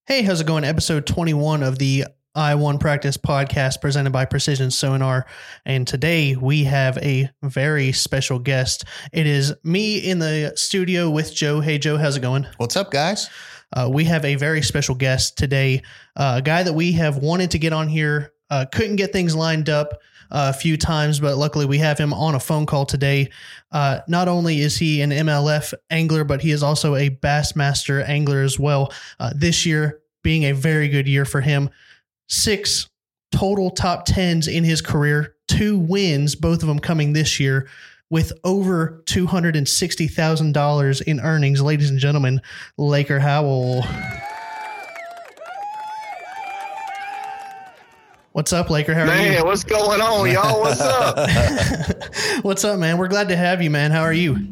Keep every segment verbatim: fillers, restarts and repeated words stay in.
Hey, how's it going? Episode twenty-one of the I One Practice podcast presented by Precision Sonar. And today we have a very special guest. It is me in the studio with Joe. Hey, Joe, how's it going? What's up, guys? Uh, we have a very special guest today, uh, a guy that we have wanted to get on here, uh, couldn't get things lined up uh, a few times, but luckily we have him on a phone call today. Uh, not only is he an M L F angler, but he is also a Bassmaster angler as well. Uh, this year being a very good year for him. Six total top tens in his career, two wins, both of them coming this year, with over two hundred sixty thousand dollars in earnings. Ladies and gentlemen, Laker Howell. What's up, Laker? How are man, you? Man, what's going on, y'all? What's up? What's up, man? We're glad to have you, man. How are you?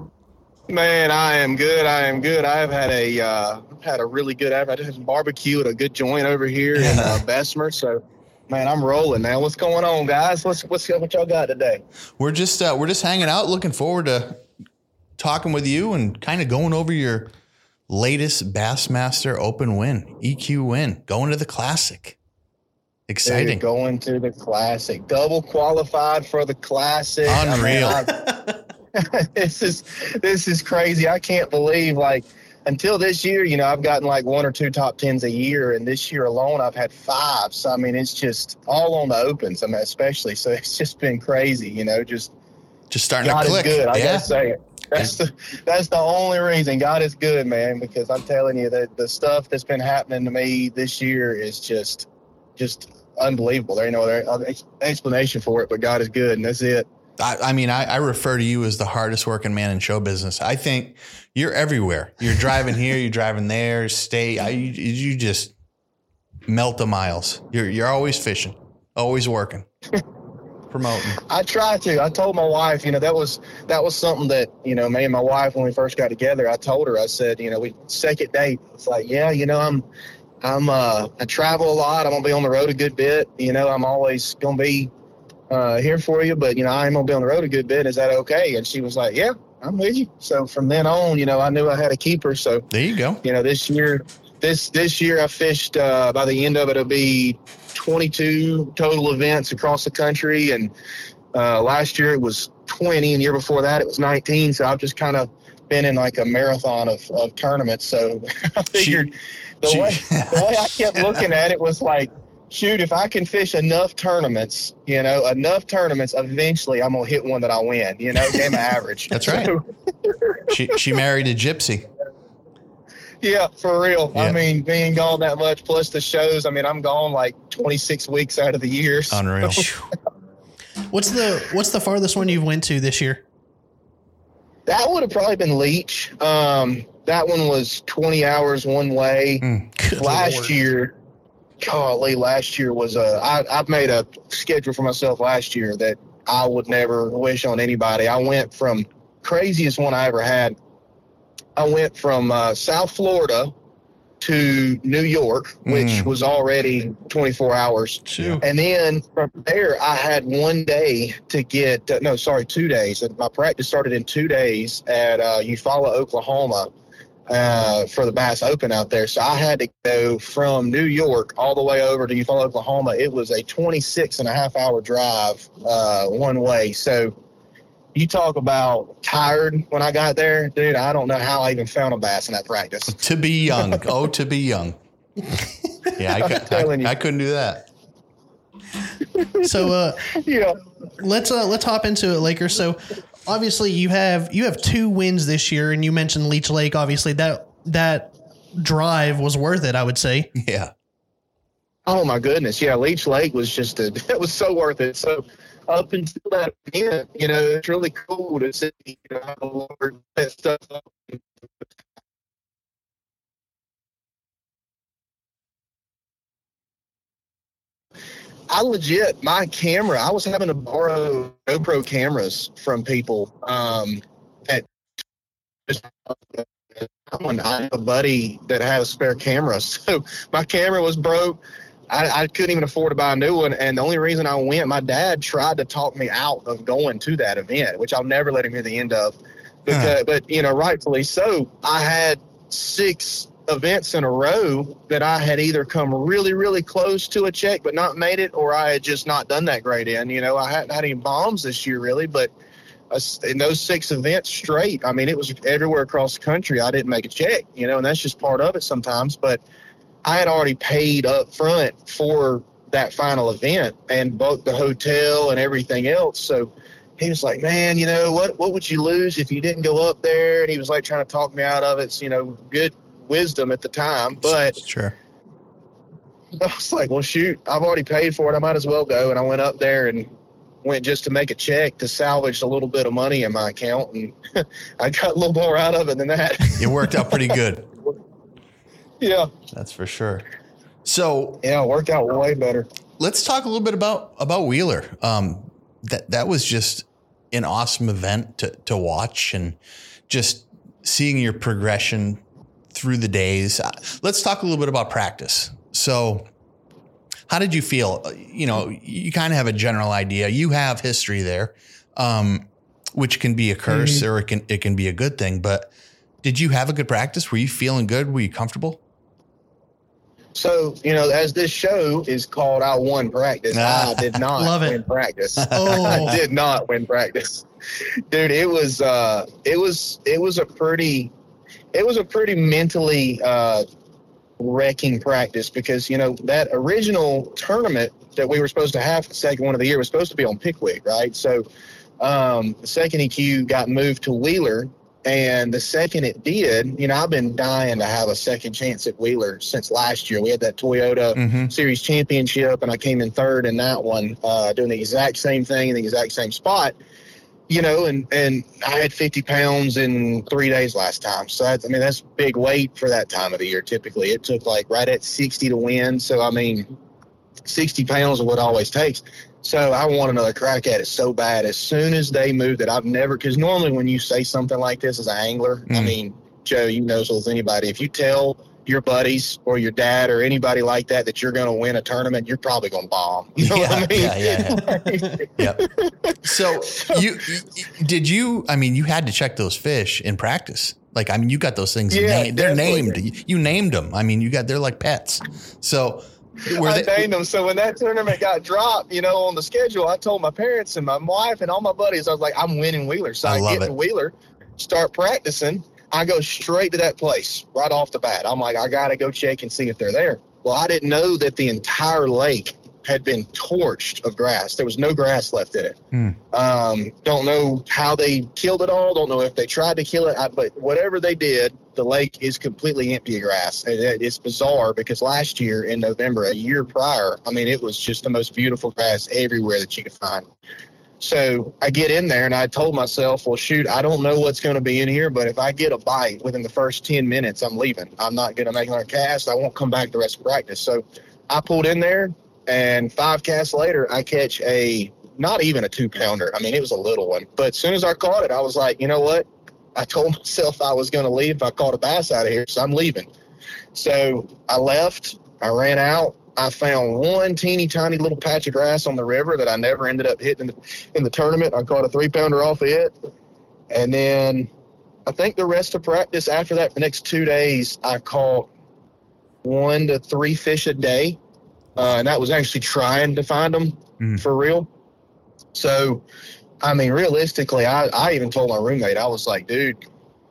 Man, I am good. I am good. I've had a uh, had a really good. I've had some barbecue at a good joint over here in uh, Bessemer. So, man, I'm rolling now. What's going on, guys? What's what's what y'all got today? We're just uh, we're just hanging out, looking forward to talking with you and kind of going over your latest Bassmaster Open win, E Q win, going to the Classic. Exciting. Dude, going to the Classic. Double qualified for the Classic. Unreal. I mean, I, this is this is crazy. I can't believe, like, until this year, you know, I've gotten like one or two top tens a year, and this year alone I've had five. So I mean, it's just all on the opens. I mean, especially. So it's just been crazy, you know. Just just starting God to click. is good. I yeah. gotta say it. That's the that's the only reason. God is good, man. Because I'm telling you that the stuff that's been happening to me this year is just just unbelievable. There ain't no other explanation for it, but God is good, and that's it. I, I mean, I, I refer to you as the hardest working man in show business. I think you're everywhere. You're driving here, you're driving there, stay. I, you, you just melt the miles. You're you're always fishing, always working, promoting. I try to. I told my wife, you know, that was that was something that, you know, me and my wife, when we first got together, I told her, I said, you know, we second date. It's like, yeah, you know, I'm I'm uh I travel a lot. I'm gonna be on the road a good bit. You know, I'm always gonna be uh here for you, but you know, I'm gonna be on the road a good bit. Is that okay? And she was like, yeah, I'm with you. So from then on, you know, I knew I had a keeper. So there you go. You know, this year, this this year I fished. Uh, by the end of it, it'll be twenty-two total events across the country, and uh, last year it was twenty, and the year before that it was nineteen. So I've just kind of been in like a marathon of, of tournaments. So I figured she, the she, way the way I kept looking at it was like, shoot, if I can fish enough tournaments, you know, enough tournaments, eventually I'm going to hit one that I win, you know, game of average. That's right. she she married a gypsy. Yeah, for real. Yeah. I mean, being gone that much, plus the shows, I mean, I'm gone like twenty-six weeks out of the year. So. Unreal. What's the what's the farthest one you've went to this year? That would have probably been Leech. Um, that one was twenty hours one way. Mm, last Lord. year, golly, last year was a, I, I've made a schedule for myself last year that I would never wish on anybody. I went from craziest one I ever had. I went from uh, South Florida to New York, which Mm. was already twenty-four hours. Shoot. And then from there, I had one day to get, uh, no, sorry, two days. My practice started in two days at uh, Eufaula, Oklahoma, uh, for the Bass Open out there. So I had to go from New York all the way over to Eufaula, Oklahoma. It was a twenty-six and a half hour drive uh, one way. So you talk about tired when I got there, dude, I don't know how I even found a bass in that practice. To be young. Oh, to be young. Yeah, I, could, I, I couldn't do that. So uh, Yeah. let's uh, let's hop into it, Lakers. So obviously you have you have two wins this year, and you mentioned Leech Lake. Obviously that that drive was worth it, I would say. Yeah. Oh my goodness. Yeah. Leech Lake was just a, it was so worth it. So up until that event, you know, it's really cool to see, you know, how the Lord set stuff up. I legit, my camera, I was having to borrow GoPro cameras from people. Um, at I have a buddy that had a spare camera. So my camera was broke. I, I couldn't even afford to buy a new one. And the only reason I went, my dad tried to talk me out of going to that event, which I'll never let him hear the end of. Because, huh. But, you know, rightfully so. I had six events in a row that I had either come really, really close to a check but not made it, or I had just not done that great in. You know, I hadn't had any bombs this year really, but in those six events straight, I mean, it was everywhere across the country. I didn't make a check, you know, and that's just part of it sometimes. But I had already paid up front for that final event and booked the hotel and everything else. So he was like, man, you know, what, what would you lose if you didn't go up there? And he was like trying to talk me out of it. It's, you know, good wisdom at the time. But sure. I was like, well, shoot, I've already paid for it. I might as well go. And I went up there and went just to make a check to salvage a little bit of money in my account. And I got a little more out of it than that. It worked out pretty good. Yeah. That's for sure. So yeah, it worked out way better. Let's talk a little bit about, about Wheeler. Um, that, that was just an awesome event to, to watch, and just seeing your progression through the days. Let's talk a little bit about practice. So how did you feel? You know, you kind of have a general idea. You have history there, um, which can be a curse mm-hmm. or it can, it can be a good thing. But did you have a good practice? Were you feeling good? Were you comfortable? So, you know, as this show is called I Won Practice, I did not Love it. win practice. Oh. I did not win practice. Dude, it was uh it was it was a pretty it was a pretty mentally uh wrecking practice, because, you know, that original tournament that we were supposed to have the second one of the year was supposed to be on Pickwick, right? So um the second E Q got moved to Wheeler. And the second it did, you know, I've been dying to have a second chance at Wheeler since last year. We had that Toyota mm-hmm. Series Championship, and I came in third in that one, uh, doing the exact same thing in the exact same spot, you know, and, and I had fifty pounds in three days last time. So, that's, I mean, that's big weight for that time of the year. Typically, it took like right at sixty to win. So, I mean, sixty pounds is what it always takes. So I want another crack at it so bad. As soon as they moved it, I've never, because normally when you say something like this as an angler, mm. I mean, Joe, you know as well as anybody, if you tell your buddies or your dad or anybody like that that you're going to win a tournament, you're probably going to bomb. You know yeah, what I mean? Yeah, yeah, yeah. Yep. So you, did you, I mean, you had to check those fish in practice. Like, I mean, you got those things, yeah, na- they're named, you, you named them. I mean, you got, they're like pets. So Were I they, named them. So when that tournament got dropped, you know, on the schedule, I told my parents and my wife and all my buddies, I was like, I'm winning Wheeler. So I, I get it. to Wheeler, start practicing. I go straight to that place right off the bat. I'm like, I got to go check and see if they're there. Well, I didn't know that the entire lake had been torched of grass. There was no grass left in it. Hmm. Um, don't know how they killed it all. Don't know if they tried to kill it. I, but whatever they did, the lake is completely empty of grass. And it, it's bizarre because last year in November, a year prior, I mean, it was just the most beautiful grass everywhere that you could find. So I get in there and I told myself, well, shoot, I don't know what's going to be in here, but if I get a bite within the first ten minutes, I'm leaving. I'm not going to make another cast. I won't come back the rest of practice. So I pulled in there. And five casts later, I catch a, not even a two pounder. I mean, it was a little one. But as soon as I caught it, I was like, you know what? I told myself I was going to leave if I caught a bass out of here, so I'm leaving. So I left. I ran out. I found one teeny tiny little patch of grass on the river that I never ended up hitting in the, in the tournament. I caught a three pounder off of it. And then I think the rest of practice after that, the next two days, I caught one to three fish a day. Uh, and that was actually trying to find them mm. for real. So, I mean, realistically, I, I even told my roommate, I was like, dude,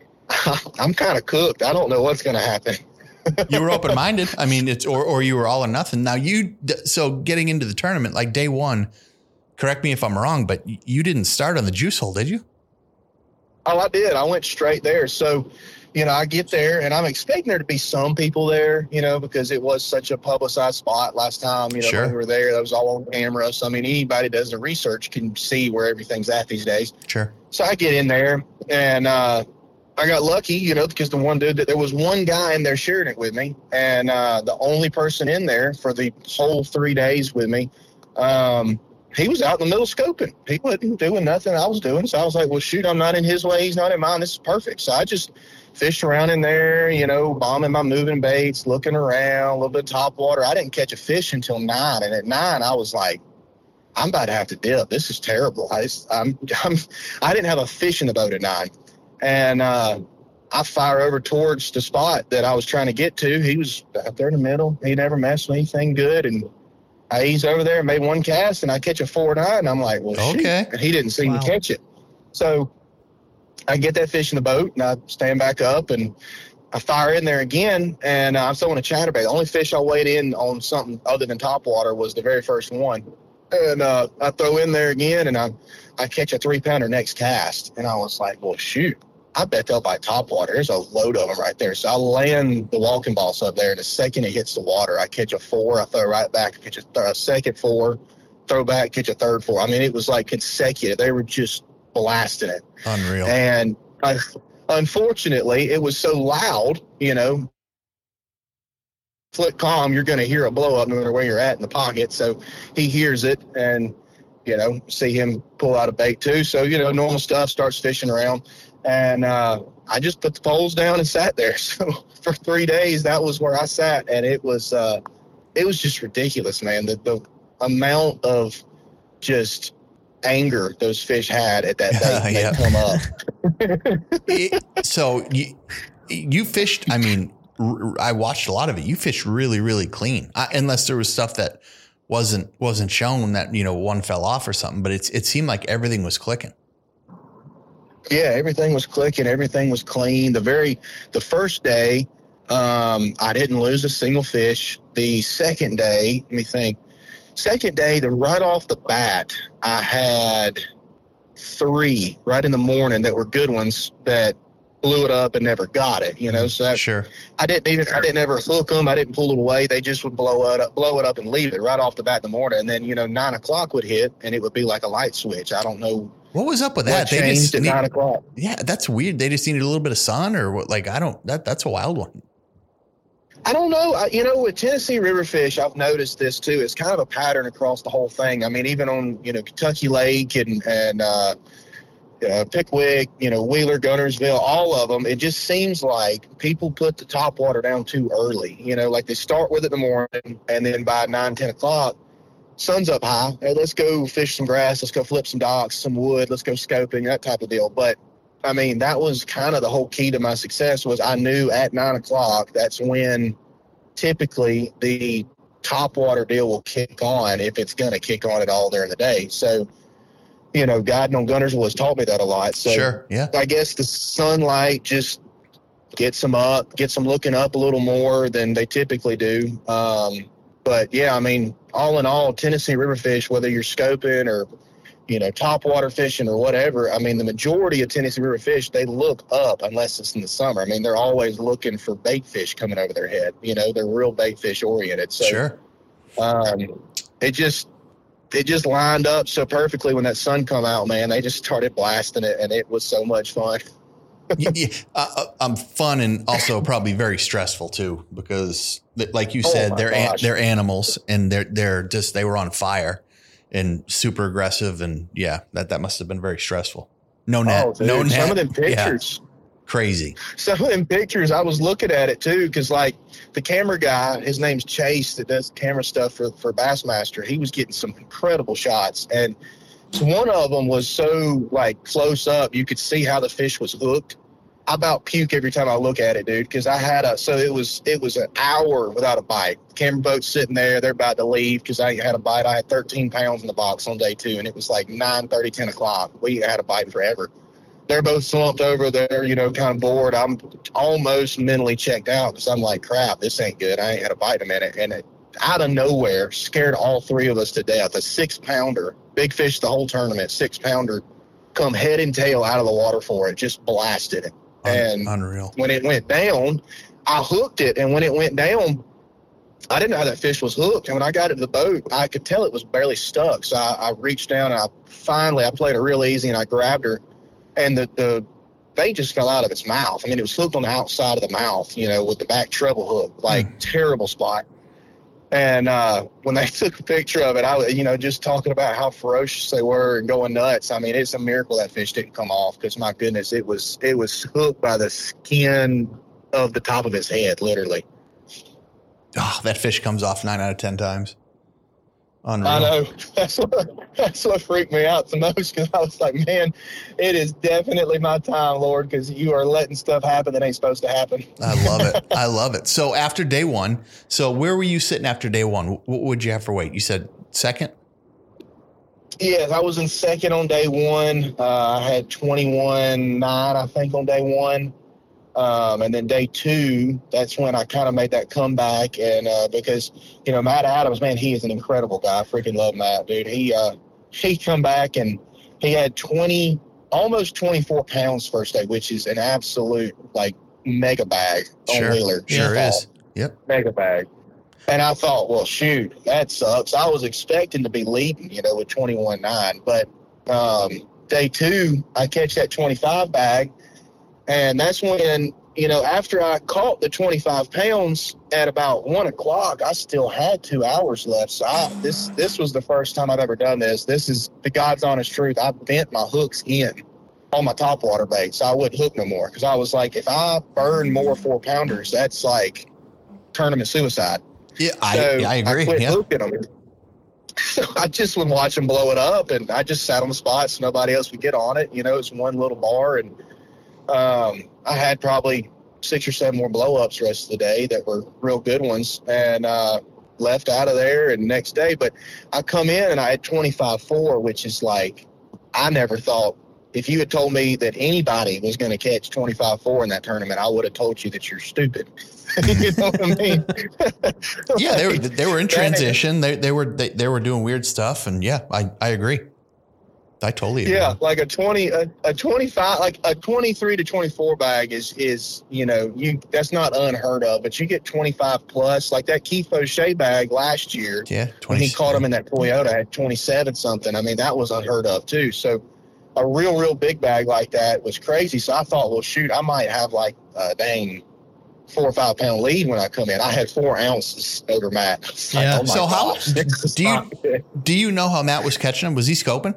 I'm kind of cooked. I don't know what's going to happen. You were open-minded. I mean, it's, or, or you were all or nothing. Now you, so getting into the tournament, like day one, correct me if I'm wrong, but you didn't start on the juice hole, did you? Oh, I did. I went straight there. So, you know, I get there and I'm expecting there to be some people there, you know, because it was such a publicized spot last time, you know, sure. when we were there, that was all on camera. So, I mean, anybody that does the research can see where everything's at these days. Sure. So I get in there and, uh, I got lucky, you know, because the one dude that there was one guy in there sharing it with me, and, uh, the only person in there for the whole three days with me, um, he was out in the middle scoping. He wasn't doing nothing I was doing. So I was like, well, shoot, I'm not in his way. He's not in mine. This is perfect. So I just fished around in there, you know, bombing my moving baits, looking around, a little bit of top water. I didn't catch a fish until nine. And at nine, I was like, I'm about to have to dip. This is terrible. I, I'm, I'm, I didn't have a fish in the boat at nine. And uh, I fire over towards the spot that I was trying to get to. He was out there in the middle. He never messed with anything good. And I ease over there and made one cast, and I catch a four nine. And I'm like, well, okay. Shoot. And he didn't seem Wow. to catch it. So I get that fish in the boat, and I stand back up, and I fire in there again, and uh, I'm throwing a chatterbait. The only fish I weighed in on something other than topwater was the very first one. And uh, I throw in there again, and I I catch a three-pounder next cast. And I was like, well, shoot, I bet they'll bite topwater. There's a load of them right there. So I land the walking balls up there, and the second it hits the water, I catch a four, I throw right back, I catch a, th- a second four, throw back, catch a third four. I mean, it was like consecutive. They were just blasting it. Unreal. And I, unfortunately, it was so loud, you know, flick calm, you're going to hear a blow up no matter where you're at in the pocket. So he hears it, and, you know, see him pull out a bait too. So, you know, normal stuff, starts fishing around. And uh, I just put the poles down and sat there. So for three days, that was where I sat. And it was, uh, it was just ridiculous, man. The, the amount of just anger those fish had at that bait when Yeah. they come up. It- so you, you fished, I mean, r- I watched a lot of it. You fished really, really clean, I, unless there was stuff that wasn't, wasn't shown that, you know, one fell off or something, but it's, it seemed like everything was clicking. Yeah, everything was clicking. Everything was clean. The very, the first day, um, I didn't lose a single fish. The second day, let me think. Second day, the right off the bat, I had three right in the morning that were good ones that blew it up and never got it. You know, so that, Sure. I didn't even, I didn't ever hook them. I didn't pull it away. They just would blow it up, blow it up and leave it right off the bat in the morning. And then, you know, nine o'clock would hit and it would be like a light switch. I don't know What was up with what that? They changed just at need, nine o'clock. yeah, that's weird. They just needed a little bit of sun or what? Like, I don't, that, that's a wild one. I don't know. I, you know, with Tennessee riverfish, I've noticed this too. It's kind of a pattern across the whole thing. I mean, even on, you know, Kentucky Lake and, and uh, uh, Pickwick, you know, Wheeler, Gunnersville, all of them, it just seems like people put the top water down too early. You know, like they start with it in the morning, and then by nine, ten o'clock, sun's up high. Hey, let's go fish some grass. Let's go flip some docks, some wood. Let's go scoping, that type of deal. But I mean, that was kind of the whole key to my success was I knew at nine o'clock, that's when typically the top water deal will kick on if it's going to kick on at all during the day. So, you know, guiding on Gunnersville has taught me that a lot. So Sure. Yeah. I guess the sunlight just gets them up, gets them looking up a little more than they typically do. Um, but yeah, I mean, all in all, Tennessee riverfish, whether you're scoping or, you know, top water fishing or whatever, I mean, the majority of Tennessee river fish, they look up unless it's in the summer. I mean, they're always looking for bait fish coming over their head. You know, they're real bait fish oriented. So Sure. um, it just, it just lined up so perfectly when that sun come out, man. They just started blasting it, and it was so much fun. yeah, yeah. Uh, um, fun and also probably very stressful too, because th- like you Oh said, my they're an- gosh. they're animals and they're they're just they were on fire and super aggressive, and yeah, that that must have been very stressful. No net, Oh, dude, no net. some of them Yeah, pictures. crazy. Some of them pictures, I was looking at it too, because like the camera guy, his name's Chase, that does camera stuff for, for Bassmaster. He was getting some incredible shots, and so one of them was so like close up, you could see how the fish was hooked. I about puke every time I look at it, dude, because I had a so it was it was an hour without a bite. The camera boat's sitting there, they're about to leave because I ain't had a bite. I had thirteen pounds in the box on day two, and it was like nine thirty, ten o'clock. We ain't had a bite forever. They're both slumped over there, you know, kind of bored. I'm almost mentally checked out because I'm like, crap, this ain't good. I ain't had a bite in a minute. And it, out of nowhere, scared all three of us to death. A six-pounder, big fish the whole tournament, six-pounder, come head and tail out of the water for it, just blasted it. Un- And unreal. when it went down, I hooked it. And when it went down, I didn't know how that fish was hooked. And when I got it to the boat, I could tell it was barely stuck. So I, I reached down and I finally, I played it real easy and I grabbed her. And the, the bait just fell out of its mouth. I mean, it was hooked on the outside of the mouth, you know, with the back treble hook, like Hmm. terrible spot. And uh, when they took a picture of it, I was, you know, just talking about how ferocious they were and going nuts. I mean, it's a miracle that fish didn't come off because, my goodness, it was it was hooked by the skin of the top of his head, literally. Oh, that fish comes off nine out of ten times. Unreal. I know. That's what, that's what freaked me out the most, because I was like, man, it is definitely my time, Lord, because you are letting stuff happen that ain't supposed to happen. I love it. I love it. So after day one, so where were you sitting after day one? What would you have for weight? You said second? Yes, I was in second on day one. Uh, I had twenty-one nine, I think, on day one. Um, and then day two, that's when I kind of made that comeback. And uh, because, you know, Matt Adams, man, he is an incredible guy. I freaking love Matt, dude. He uh, he come back and he had twenty, almost twenty-four pounds first day, which is an absolute, like, mega bag on Sure. Wheeler. Sure Yeah. is. Yep. Mega bag. And I thought, well, shoot, that sucks. I was expecting to be leading, you know, with twenty-one nine. But um, day two, I catch that twenty-five bag. And that's when, you know, after I caught the twenty-five pounds at about one o'clock, I still had two hours left. So I, this this was the first time I've ever done this. This is the God's honest truth. I bent my hooks in on my topwater bait, so I wouldn't hook no more. Because I was like, if I burn more four pounders, that's like tournament suicide. Yeah, I, So I agree. I quit yeah. hooking them. So I just would watch them blow it up, and I just sat on the spot so nobody else would get on it. You know, it's one little bar, and um, I had probably six or seven more blow-ups the rest of the day that were real good ones, and uh, left out of there and next day. But I come in, and I had twenty-five four, which is like, I never thought, if you had told me that anybody was going to catch twenty-five four in that tournament, I would have told you that you're stupid. You know what I mean? Yeah, they were they were in That- transition. They they were they, they were doing weird stuff, and yeah, I, I agree. I totally agree. Yeah, like a twenty, a, a twenty-five, like a twenty-three to twenty-four bag is is you know you that's not unheard of. But you get twenty-five plus, like that Keith O'Shea bag last year. Yeah, When twenty. he caught him in that Toyota, had twenty-seven something. I mean, that was unheard of too. So a real, real big bag like that was crazy. So I thought, well, shoot, I might have like a dang four or five pound lead when I come in. I had four ounces over Matt. I was like, Yeah. oh my So how- gosh, this is do you- not good. Do you know how Matt was catching them? Was he scoping?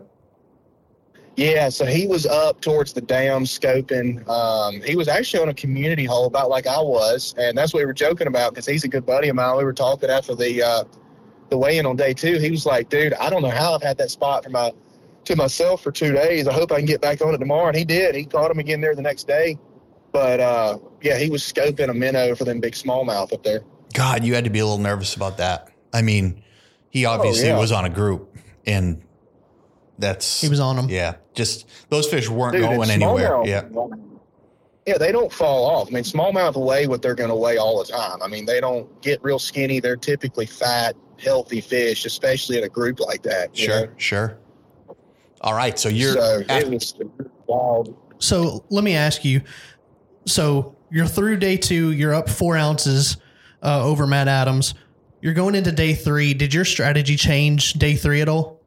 Yeah, so he was up towards the dam scoping. Um, he was actually on a community hole about like I was, and that's what we were joking about because he's a good buddy of mine. We were talking after the uh, the weigh-in on day two. He was like, dude, I don't know how I've had that spot for my to myself for two days. I hope I can get back on it tomorrow. And he did. He caught him again there the next day. But, uh, yeah, he was scoping a minnow for them big smallmouth up there. God, you had to be a little nervous about that. I mean, he obviously yeah. was on a group, and that's He was on them. Yeah, just those fish weren't Dude, going and anywhere. smallmouth- Yeah, Yeah, they don't fall off. I mean, smallmouth weigh what they're going to weigh all the time. I mean, they don't get real skinny. They're typically fat, healthy fish, especially in a group like that. you sure, know? sure. All right, so you're So after- it was wild. So let me ask you. So you're through day two. You're up four ounces uh, over Matt Adams. You're going into day three. Did your strategy change day three at all?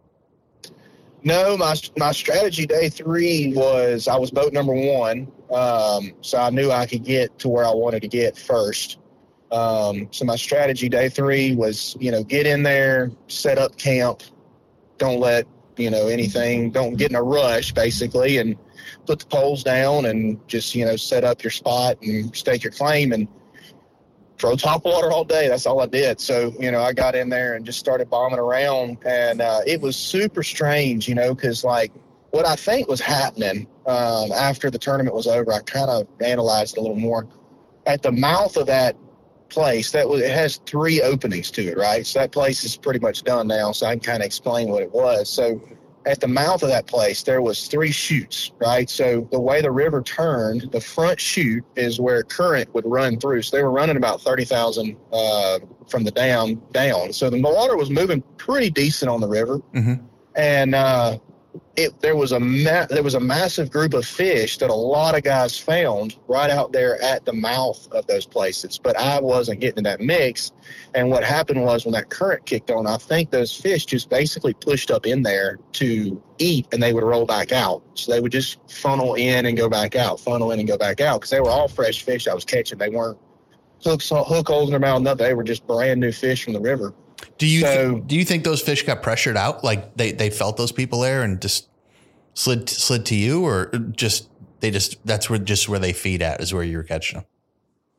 No, my my strategy day three was I was boat number one, um, so I knew I could get to where I wanted to get first. Um, so my strategy day three was, you know, get in there, set up camp, don't let you know anything, don't get in a rush, basically, and put the poles down and just you know set up your spot and stake your claim and throw top water all day. That's all I did. So, you know, I got in there and just started bombing around, and uh, it was super strange, you know, because like what I think was happening um, after the tournament was over, I kind of analyzed it a little more. At the mouth of that place, that was, it has three openings to it, right? So that place is pretty much done now, so I can kind of explain what it was. So at the mouth of that place, there was three chutes, right? So the way the river turned, the front chute is where current would run through. So they were running about thirty thousand uh, from the dam down. So the water was moving pretty decent on the river. Mhm. And uh, it there was a ma- there was a massive group of fish that a lot of guys found right out there at the mouth of those places. But I wasn't getting in that mix. And what happened was when that current kicked on, I think those fish just basically pushed up in there to eat, and they would roll back out. So they would just funnel in and go back out, funnel in and go back out, because they were all fresh fish I was catching. They weren't hooks, hook holes in their mouth, nothing. They were just brand new fish from the river. do you So- th- do you think those fish got pressured out? Like they, they felt those people there and just slid slid to you, or just they just that's where just where they feed at is where you were catching them?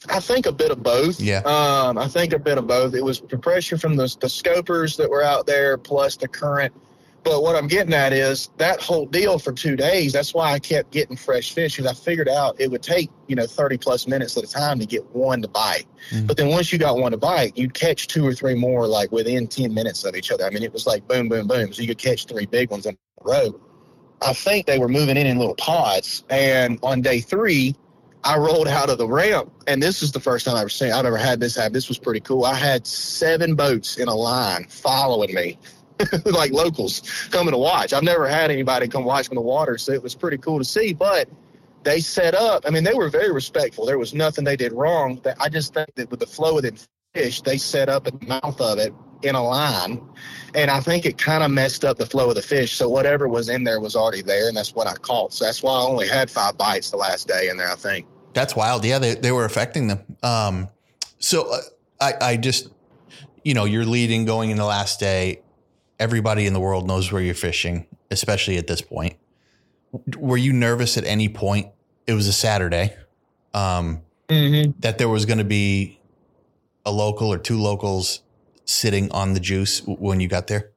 I think a bit of both. Yeah. Um, I think a bit of both. It was the pressure from the, the scopers that were out there plus the current. But what I'm getting at is that whole deal for two days. That's why I kept getting fresh fish, because I figured out it would take, you know, thirty plus minutes at a time to get one to bite. Mm-hmm. But then once you got one to bite, you'd catch two or three more like within ten minutes of each other. I mean, it was like boom, boom, boom. So you could catch three big ones in a row. I think they were moving in in little pods. And on day three, I rolled out of the ramp, and this is the first time I've ever seen. I've ever had this happen. This was pretty cool. I had seven boats in a line following me. Like locals coming to watch. I've never had anybody come watch from the water, so it was pretty cool to see. But they set up, I mean, they were very respectful. There was nothing they did wrong. I just think that with the flow of the fish, they set up at the mouth of it in a line, and I think it kind of messed up the flow of the fish. So whatever was in there was already there, and that's what I caught. So that's why I only had five bites the last day in there, I think. That's wild. Yeah, they, they were affecting them. Um, so uh, I, I just, you know, you're leading going in the last day. Everybody in the world knows where you're fishing, especially at this point. Were you nervous at any point? It was a Saturday, um, mm-hmm. that there was going to be a local or two locals sitting on the juice when you got there?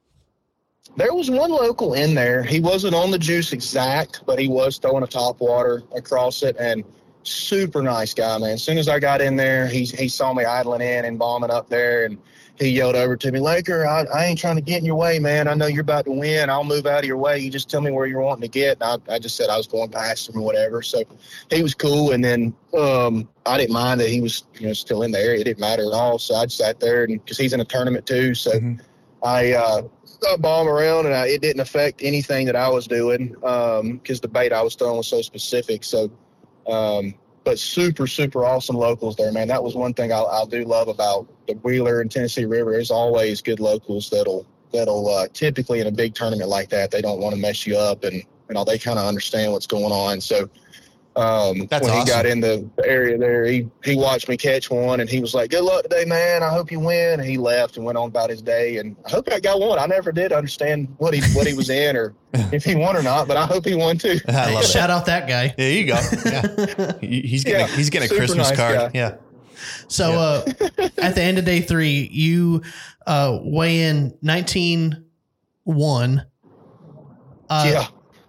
There was one local in there. He wasn't on the juice exact, but he was throwing a top water across it, and super nice guy, man. As soon as I got in there, he he saw me idling in and bombing up there, and he yelled over to me, Laker, I, I ain't trying to get in your way, man. I know you're about to win. I'll move out of your way. You just tell me where you're wanting to get. And I, I just said I was going past him or whatever. So he was cool. And then um, I didn't mind that he was, you know, still in the area. It didn't matter at all. So I just sat there, and because he's in a tournament too. So mm-hmm. I uh, got bomb around, and I, it didn't affect anything that I was doing because um, the bait I was throwing was so specific. So, um, but super, super awesome locals there, man. That was one thing I, I do love about the Wheeler and Tennessee River. There's always good locals that'll that'll uh, typically in a big tournament like that, they don't want to mess you up, and you know they kind of understand what's going on. So um, That's when awesome. He got in the area there, he he watched me catch one, and he was like, "Good luck today, man. I hope you win." And he left and went on about his day. And I hope that guy won. I never did understand what he what he was in or if he won or not, but I hope he won too. I love Shout it. out that guy. There you go. Yeah, he's getting Yeah, a, he's getting a super Christmas nice card. guy. Yeah. So uh, at the end of day three, you uh, weigh in nineteen one. Uh, yeah.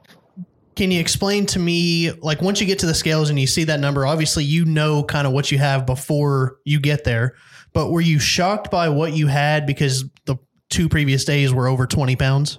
Can you explain to me, like, once you get to the scales and you see that number, obviously you know kind of what you have before you get there, but were you shocked by what you had because the two previous days were over twenty pounds?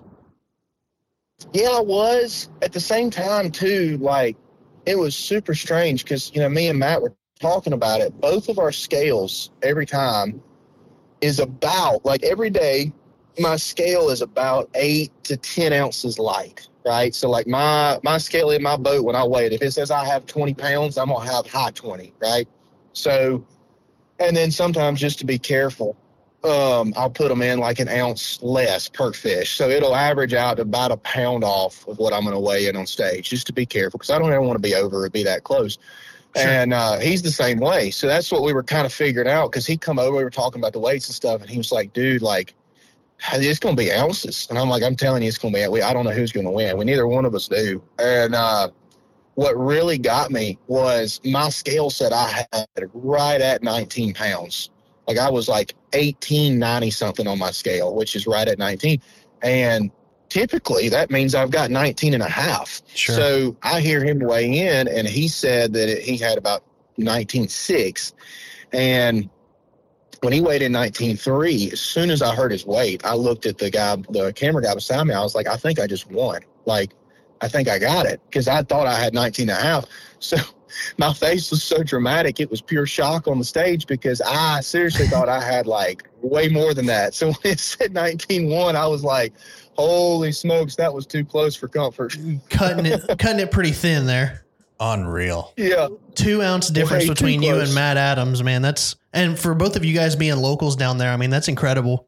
Yeah, I was. At the same time, too, like, it was super strange because, you know, me and Matt were talking about it. Both of our scales every time is about, like, every day, my scale is about eight to ten ounces light, right? So, like, my, my scale in my boat when I weigh it, if it says I have twenty pounds, I'm going to have high twenty, right? So, and then sometimes just to be careful, um, I'll put them in like an ounce less per fish. So it'll average out to about a pound off of what I'm going to weigh in on stage, just to be careful, because I don't ever want to be over or be that close. Sure. And uh, he's the same way. So that's what we were kind of figuring out, because he'd come over, we were talking about the weights and stuff, and he was like, dude, like, it's going to be ounces. And I'm like, I'm telling you, it's going to be, I don't know who's going to win. We neither one of us do. And uh, what really got me was my scale said I had right at nineteen pounds. Like, I was like eighteen ninety something on my scale, which is right at nineteen. And typically that means I've got nineteen and a half. Sure. So I hear him weigh in, and he said that it, he had about nineteen six. And when he weighed in nineteen three, as soon as I heard his weight, I looked at the guy, the camera guy beside me. I was like, I think I just won. Like, I think I got it, because I thought I had nineteen and a half. So my face was so dramatic. It was pure shock on the stage, because I seriously thought I had like way more than that. So when it said nineteen one, I was like, holy smokes, that was too close for comfort. Cutting it, cutting it pretty thin there. Unreal. Yeah. Two ounce difference Way between too you close. and Matt Adams, man. That's, and for both of you guys being locals down there, I mean, that's incredible.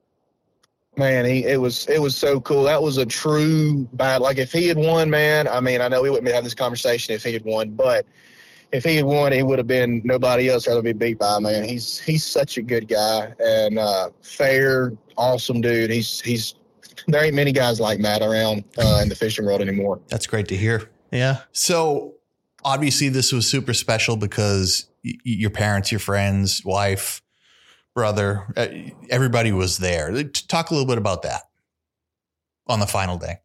Man, he, it was it was so cool. That was a true bad. Like, if he had won, man, I mean, I know we wouldn't be having this conversation if he had won, but if he had won, he would have been nobody else rather be beat by, man. He's he's such a good guy and uh, fair, awesome dude. He's he's there ain't many guys like Matt around uh, in the fishing world anymore. That's great to hear. Yeah. So obviously this was super special because y- your parents, your friends, wife, brother, uh, everybody was there. Talk a little bit about that on the final day.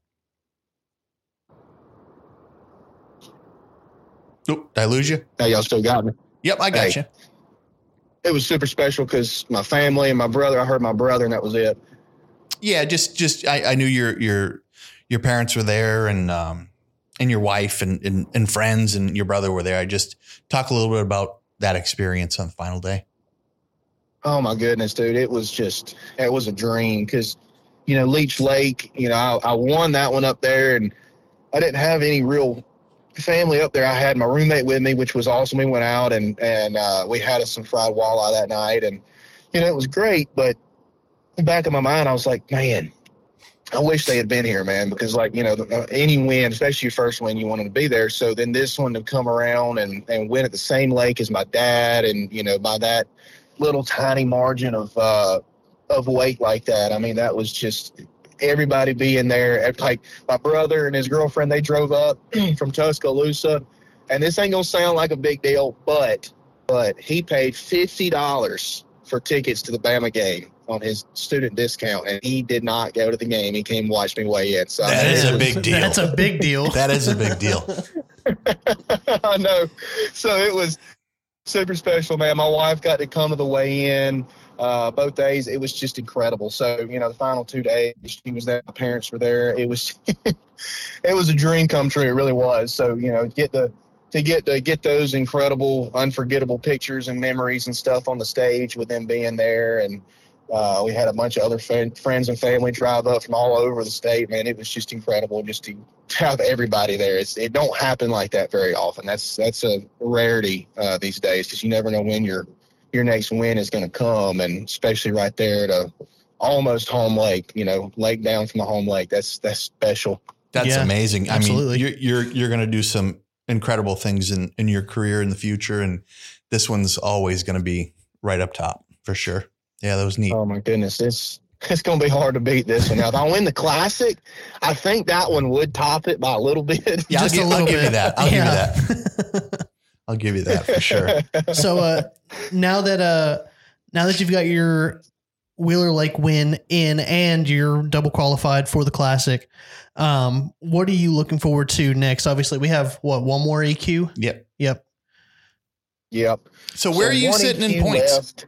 Oop, did I lose you? Hey, y'all still got me? Yep, I got Hey. you. It was super special because my family and my brother, I heard my brother, and that was it. Yeah, just just I, I knew your your your parents were there, and um and your wife and, and and friends and your brother were there. I just talk a little bit about that experience on the final day. Oh my goodness, dude. It was just, it was a dream because, you know, Leech Lake, you know, I, I won that one up there, and I didn't have any real family up there. I had my roommate with me, which was awesome. We went out and, and uh, we had us some fried walleye that night, and, you know, it was great. But in the back of my mind, I was like, man, I wish they had been here, man, because, like, you know, the, uh, any win, especially your first win, you wanted to be there. So then this one to come around and, and win at the same lake as my dad, and, you know, by that little tiny margin of uh, of weight like that, I mean, that was just everybody being there. Like my brother and his girlfriend, they drove up from Tuscaloosa, and this ain't gonna sound like a big deal, but but he paid fifty dollars for tickets to the Bama game on his student discount, and he did not go to the game. He came watch me weigh in. So That I mean, is it a was- big deal. That's a big deal. That is a big deal. I know. So it was super special, man. My wife got to come to the weigh-in uh, both days. It was just incredible. So, you know, the final two days, she was there. My parents were there. It was, it was a dream come true. It really was. So, you know, get the to get to get those incredible, unforgettable pictures and memories and stuff on the stage with them being there, and uh, we had a bunch of other f- friends and family drive up from all over the state. Man, it was just incredible just to have everybody there. It's, it don't happen like that very often. That's that's a rarity uh, these days, because you never know when your your next win is going to come, and especially right there at a almost home lake. You know, lake down from the home lake. That's that's special. That's Yeah, amazing. absolutely. I mean, you're you're you're going to do some incredible things in in your career in the future, and this one's always going to be right up top for sure. Yeah, that was neat. Oh my goodness, it's it's going to be hard to beat this one. Now, if I win the Classic, I think that one would top it by a little bit. Yeah, Just a I'll, gi- little I'll give you bit. that. I'll Yeah. give you that. I'll give you that for sure. So uh, now that uh, now that you've got your Wheeler Lake win in and you're double qualified for the Classic, um, what are you looking forward to next? Obviously, we have what one more E Q. Yep. Yep. Yep. So where So are you one sitting E in Q points? left.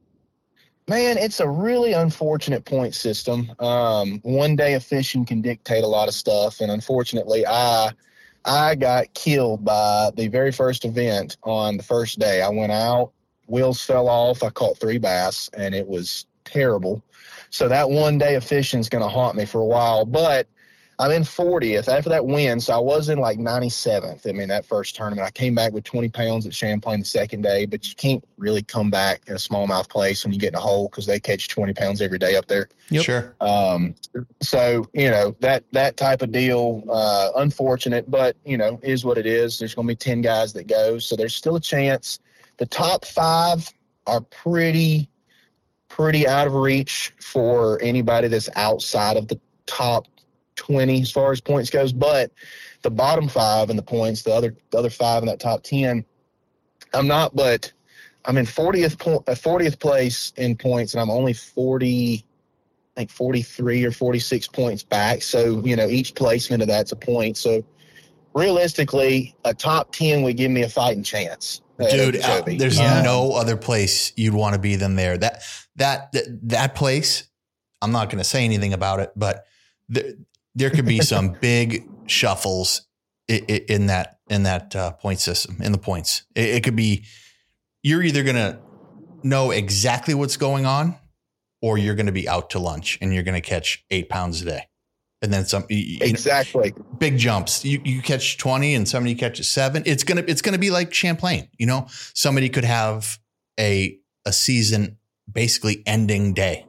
Man, it's a really unfortunate point system. Um, one day of fishing can dictate a lot of stuff, and unfortunately, I I got killed by the very first event on the first day. I went out, wheels fell off, I caught three bass, and it was terrible. So that one day of fishing is going to haunt me for a while, but I'm in fortieth after that win. So I was in like ninety-seventh. I mean, that first tournament, I came back with twenty pounds at Champlain the second day, but you can't really come back in a smallmouth place when you get in a hole, because they catch twenty pounds every day up there. Yep. Sure. Um, so, you know, that, that type of deal, uh, unfortunate, but, you know, is what it is. There's going to be ten guys that go. So there's still a chance. The top five are pretty, pretty out of reach for anybody that's outside of the top twenty as far as points goes. But the bottom five in the points, the other, the other five in that top ten, I'm not, but I'm in fortieth point, uh, fortieth place in points, and I'm only forty, I think forty-three or forty-six points back. So, you know, each placement of that's a point. So realistically, a top ten would give me a fighting chance. at Dude, uh, Okeechobee. there's Yeah. no other place you'd want to be than there. That, that, that, that place, I'm not going to say anything about it, but there, there could be some big shuffles in, in that, in that uh, point system, in the points. It, it could be, you're either going to know exactly what's going on, or you're going to be out to lunch and you're going to catch eight pounds a day. And then some, you, you know, Exactly. big jumps. You you catch twenty and somebody catches seven. It's gonna it's gonna be like Champlain. You know, somebody could have a a season basically ending day.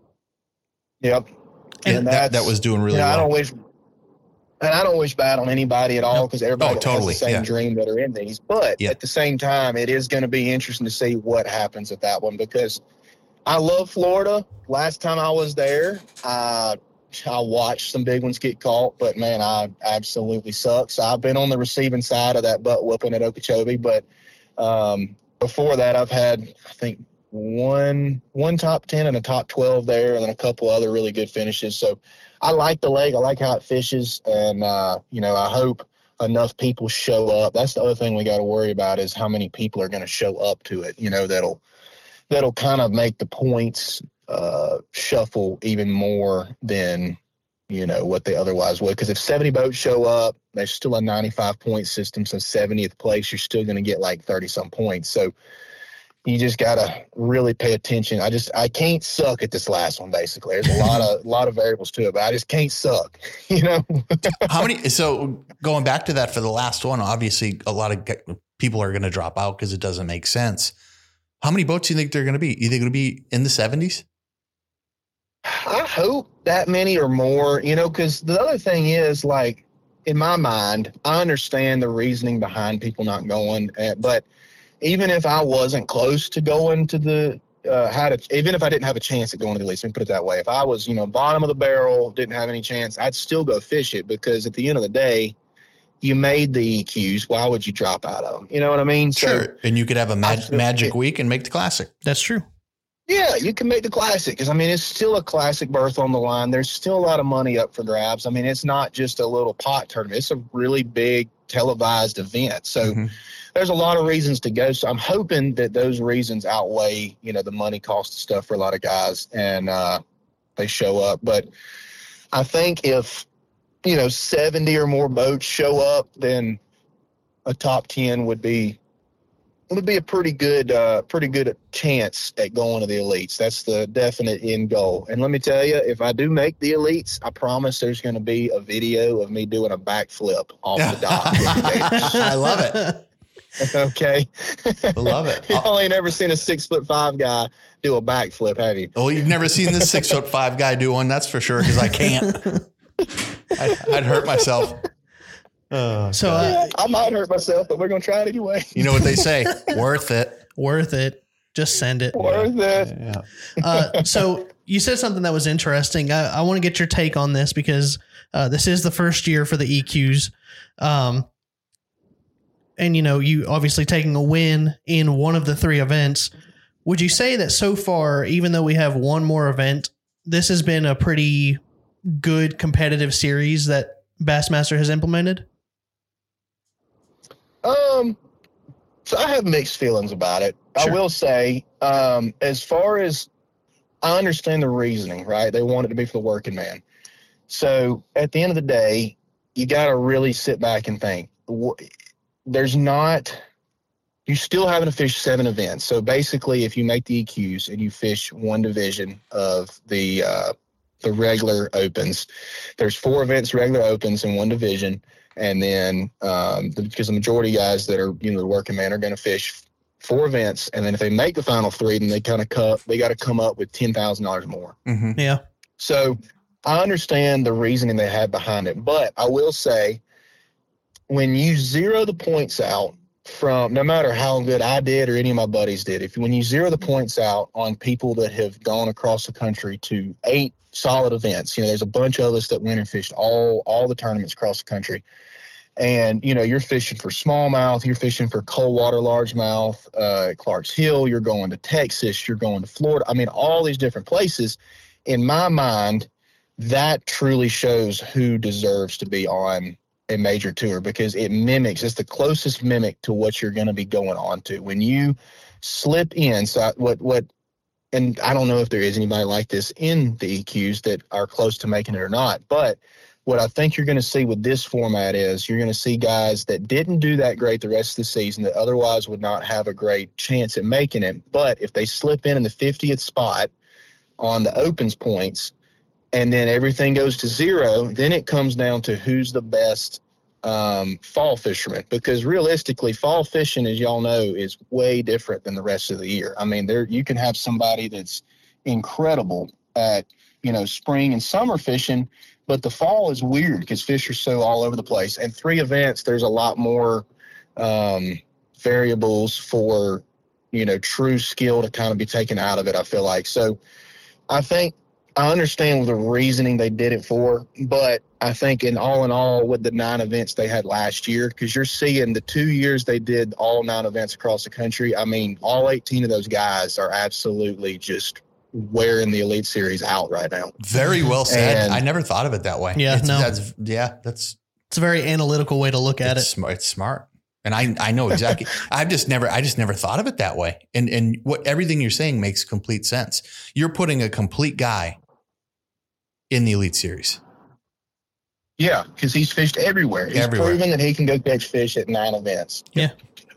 Yep. And that, that's- that was doing really you know, I well. don't wish, and I don't wish bad on anybody at all, because everybody Oh, totally, has the same yeah. dream that are in these. But Yeah. at the same time, it is going to be interesting to see what happens at that one, because I love Florida. Last time I was there, uh, I watched some big ones get caught, but man, I absolutely suck. So I've been on the receiving side of that butt whooping at Okeechobee, but um, before that, I've had, I think, one one top ten and a top twelve there, and then a couple other really good finishes. So I like the lake. I like how it fishes, and uh, you know, I hope enough people show up. That's the other thing we got to worry about is how many people are going to show up to it. You know, that'll that'll kind of make the points uh, shuffle even more than you know what they otherwise would. Because if seventy boats show up, there's still a ninety-five point system. So seventieth place, you're still going to get like thirty some points. So you just gotta really pay attention. I just I can't suck at this last one. Basically, there's a lot of a lot of variables to it, but I just can't suck. You know. How many? So going back to that for the last one, obviously a lot of people are going to drop out because it doesn't make sense. How many boats do you think they're going to be? Are they going to be in the seventies? I hope that many or more. You know, because the other thing is, like, in my mind, I understand the reasoning behind people not going, but even if I wasn't close to going to the, uh, had a, even if I didn't have a chance at going to the Elite, let me put it that way. If I was, you know, bottom of the barrel, didn't have any chance, I'd still go fish it because at the end of the day, you made the E Qs. Why would you drop out of them? You know what I mean? Sure. So, and you could have a mag- magic week and make the classic. That's true. Yeah, you can make the classic because, I mean, it's still a classic berth on the line. There's still a lot of money up for grabs. I mean, it's not just a little pot tournament. It's a really big televised event. So, mm-hmm. There's a lot of reasons to go. So I'm hoping that those reasons outweigh, you know, the money cost of stuff for a lot of guys and uh, they show up. But I think if, you know, seventy or more boats show up, then a top ten would be, would be a pretty good, uh, pretty good chance at going to the elites. That's the definite end goal. And let me tell you, if I do make the elites, I promise there's going to be a video of me doing a backflip off the dock. I love it. Okay. I love it. You only ain't never seen a six foot five guy do a backflip, have you? Oh, you've never seen this six foot five guy do one. That's for sure. Cause I can't, I'd, I'd hurt myself. Oh, so uh, yeah, I might hurt myself, but we're going to try it anyway. You know what they say? Worth it. Worth it. Just send it. Worth yeah. it. Yeah. uh, so you said something that was interesting. I, I want to get your take on this because uh, this is the first year for the E Qs. Um, And, you know, you obviously taking a win in one of the three events. Would you say that so far, even though we have one more event, this has been a pretty good competitive series that Bassmaster has implemented? Um, so I have mixed feelings about it. Sure. I will say, um, as far as I understand the reasoning, right? They want it to be for the working man. So at the end of the day, you got to really sit back and think. There's not, you still having to fish seven events. So basically, if you make the E Qs and you fish one division of the uh, the regular opens, there's four events, regular opens in one division. And then um, the, because the majority of guys that are, you know, the working man are going to fish four events. And then if they make the final three, then they kind of cut, they got to come up with ten thousand dollars more. Mm-hmm. Yeah. So I understand the reasoning they had behind it. But I will say, when you zero the points out from, no matter how good I did or any of my buddies did, if when you zero the points out on people that have gone across the country to eight solid events, you know, there's a bunch of us that went and fished all all the tournaments across the country. And, you know, you're fishing for smallmouth, you're fishing for coldwater largemouth, uh, Clark's Hill, you're going to Texas, you're going to Florida. I mean, all these different places. In my mind, that truly shows who deserves to be on a major tour because it mimics, it's the closest mimic to what you're going to be going on to. When you slip in, so I, what, what, and I don't know if there is anybody like this in the E Qs that are close to making it or not, but what I think you're going to see with this format is you're going to see guys that didn't do that great the rest of the season that otherwise would not have a great chance at making it. But if they slip in in the fiftieth spot on the opens points, and then everything goes to zero, then it comes down to who's the best um, fall fisherman. Because realistically, fall fishing, as y'all know, is way different than the rest of the year. I mean, there you can have somebody that's incredible at, you know, spring and summer fishing, but the fall is weird because fish are so all over the place. And three events, there's a lot more um, variables for, you know, true skill to kind of be taken out of it, I feel like. So I think I understand the reasoning they did it for, but I think in all in all, with the nine events they had last year, because you're seeing the two years they did all nine events across the country. I mean, all eighteen of those guys are absolutely just wearing the Elite Series out right now. Very well said. And, I never thought of it that way. Yeah, it's, no. that's yeah, that's It's a very analytical way to look at it's it. smart. It's smart. And I, I know exactly. I've just never, I just never thought of it that way. And, and what everything you're saying makes complete sense. You're putting a complete guy in the Elite Series. Yeah, because he's fished everywhere. He's Everywhere. proven that he can go catch fish at nine events. Yeah.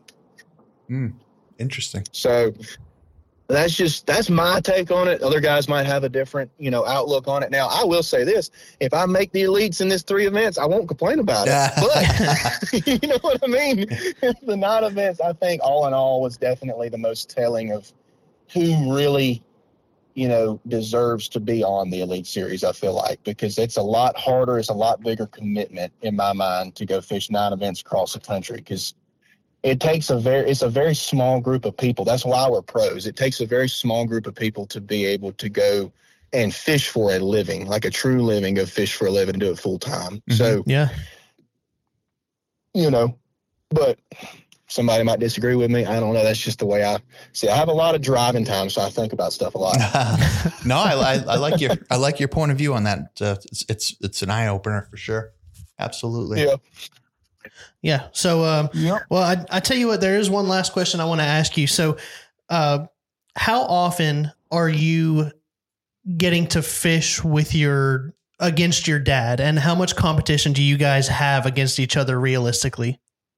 Mm, interesting. So that's just, that's my take on it. Other guys might have a different, you know, outlook on it. Now, I will say this. If I make the elites in this three events, I won't complain about it. But you know what I mean? The nine events, I think all in all was definitely the most telling of who really, you know, deserves to be on the Elite Series, I feel like, because it's a lot harder. It's a lot bigger commitment in my mind to go fish nine events across the country, because it takes a very, it's a very small group of people. That's why we're pros. It takes a very small group of people to be able to go and fish for a living, like a true living, go fish for a living and do it full time. Mm-hmm. So, Yeah. you know, but somebody might disagree with me. I don't know. That's just the way I see. I have a lot of driving time, so I think about stuff a lot. No, I, I, I like your, I like your point of view on that. Uh, it's, it's, it's an eye opener for sure. Absolutely. Yeah. Yeah. So, um, Yep. well, I, I tell you what, there is one last question I want to ask you. So, uh, how often are you getting to fish with your, against your dad, and how much competition do you guys have against each other realistically?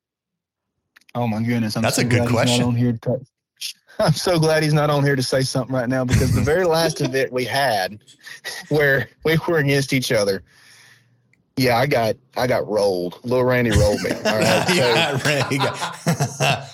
Oh my goodness. I'm That's so a good glad he's question. not on here to, I'm so glad he's not on here to say something right now, because the very last event we had where we were against each other, yeah, I got I got rolled. Little Randy rolled me. All right. So, Yeah, right. You got-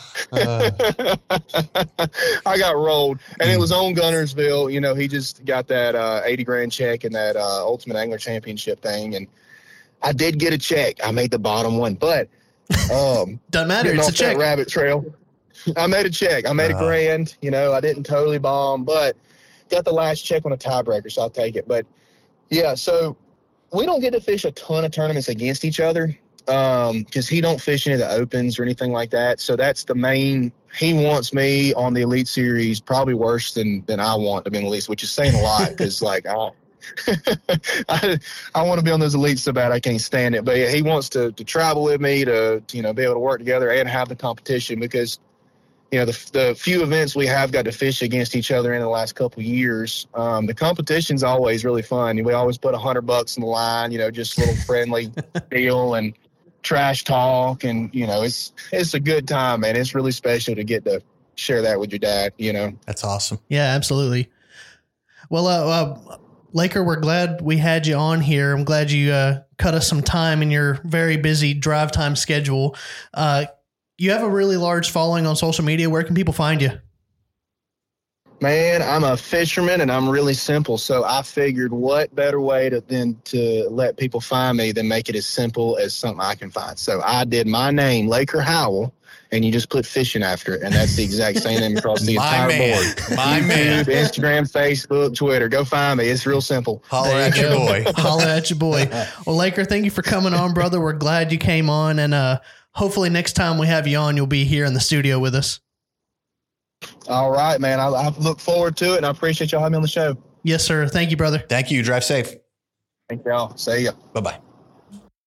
uh, I got rolled, and it was on Gunnersville. You know, he just got that uh, eighty grand check and that uh, Ultimate Angler Championship thing, and I did get a check. I made the bottom one, but um, Doesn't matter. getting It's a off that check. rabbit trail, I made a check. I made Uh-huh. a grand. You know, I didn't totally bomb, but got the last check on a tiebreaker, so I'll take it. But yeah, so we don't get to fish a ton of tournaments against each other, um, because he don't fish any of the opens or anything like that. So that's the main. He wants me on the Elite Series probably worse than than I want to be in the Elite, which is saying a lot, because like I, I I want to be on those Elites so bad I can't stand it. But yeah, he wants to to travel with me to, to you know be able to work together and have the competition, because you know, the the few events we have got to fish against each other in the last couple of years, um, the competition's always really fun. We always put a hundred bucks in the line, you know, just a little friendly deal and trash talk, and you know, it's it's a good time, man. It's really special to get to share that with your dad. You know, that's awesome. Yeah, absolutely. Well, uh, uh, Laker, we're glad we had you on here. I'm glad you uh, cut us some time in your very busy drive time schedule. Uh, you have a really large following on social media. Where can people find you? man, I'm a fisherman and I'm really simple. So I figured what better way to than to let people find me than make it as simple as something I can find. So I did my name, Laker Howell, and you just put fishing after it. And that's the exact same name across the My entire man. board. My YouTube, man. Instagram, Facebook, Twitter. Go find me. It's real simple. Holler There at you your go. boy. Holler at your boy. Well, Laker, thank you for coming on, brother. We're glad you came on, and uh, hopefully next time we have you on, you'll be here in the studio with us. All right, man. I, I look forward to it, and I appreciate y'all having me on the show. Yes, sir. Thank you, brother. Thank you. Drive safe. Thank y'all. See ya. Bye-bye.